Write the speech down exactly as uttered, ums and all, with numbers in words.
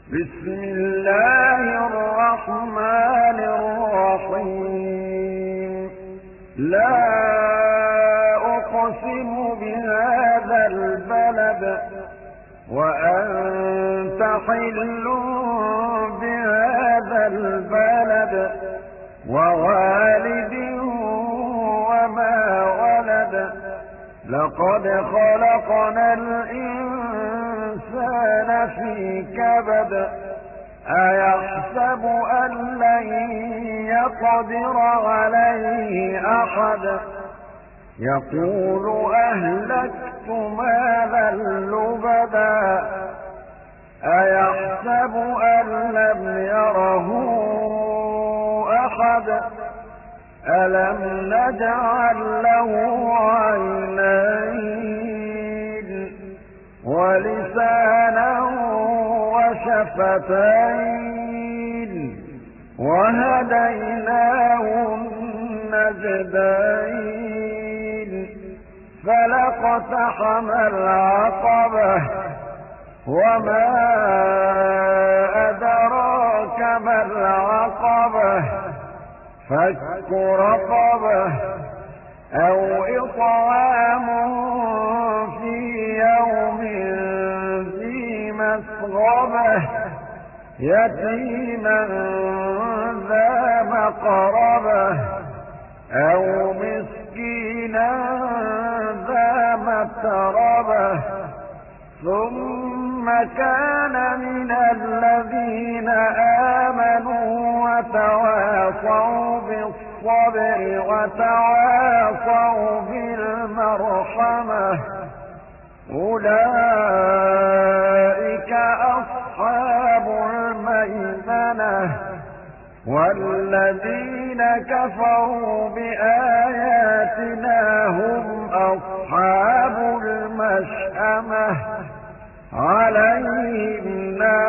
بسم الله الرحمن الرحيم لا أقسم بهذا البلد وأنت حل بهذا البلد ووالد وما ولد لقد خلقنا الإنسان في كبد أيحسب أن لن يقدر عليه أحد يقول أهلكت مالا لبدا أيحسب أن لم يره أحد ألم نجعل له عينين ولسانا وشفتين وهديناه النجدين فلاقتحم العقبة وما أدراك ما العقبة فك رقبة أو إطعام في يوم ذي مسغبة يتيما ذا مقربة أو مسكينا ذا متربة ثم كان من الذين آمنوا وتواصوا بالصبر وتواصوا بالمرحمة أولئك أصحاب الميمنة والذين كفروا بآياتنا هم أصحاب المشأمة عليهم نار